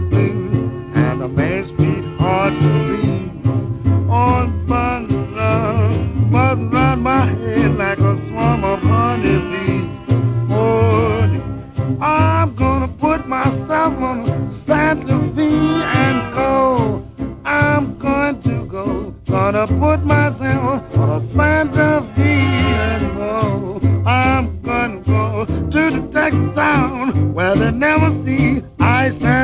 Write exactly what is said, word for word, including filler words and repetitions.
blues, and it makes me hard to breathe. On buns run, buzzing round my head like a swarm of honeybees. Oh, I'm gonna put myself on Santa Fe and go. I'm going to go. Gonna put myself on a Santa Fe and go. I'm gonna go to the Texas town where they never see ice and